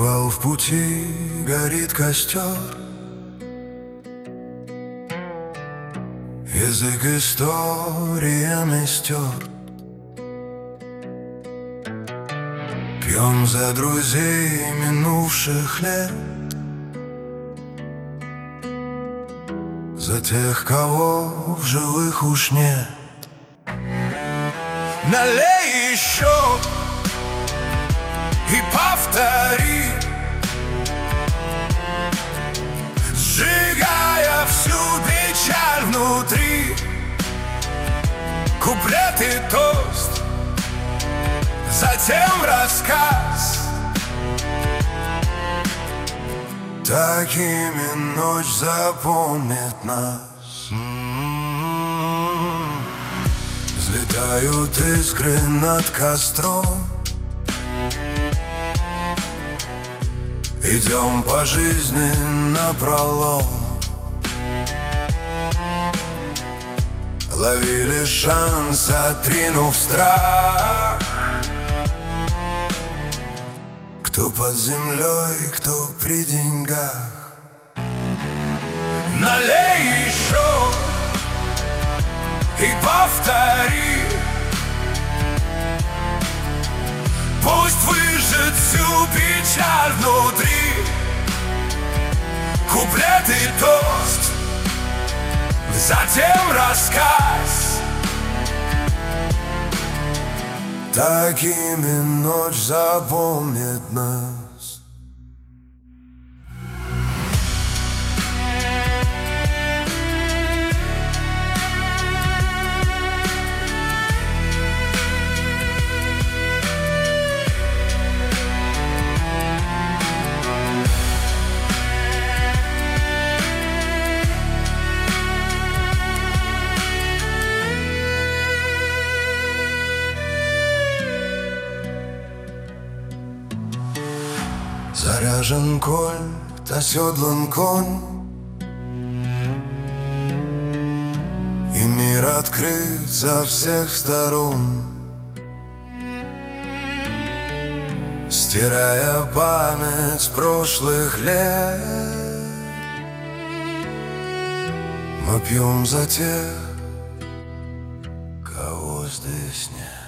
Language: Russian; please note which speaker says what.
Speaker 1: Привал в пути, горит костер. Язык историями стер. Пьем за друзей минувших лет, за тех, кого в живых уж нет. Налей еще и повтори, сжигая всю печаль внутри. Куплет и тост, затем рассказ. Такими ночь запомнит нас. Взлетают искры над костром. Идем по жизни напролом. Ловили шанс, отринув страх. Кто под землей, кто при деньгах. Налей еще и повтори, пусть выжжет всю печаль внутри. Куплет и тост, затем рассказ. Такими ночь запомнит нас. Заряжен кольт, оседлан конь, и мир открыт со всех сторон. Стирая память прошлых лет, мы пьем за тех, кого здесь нет.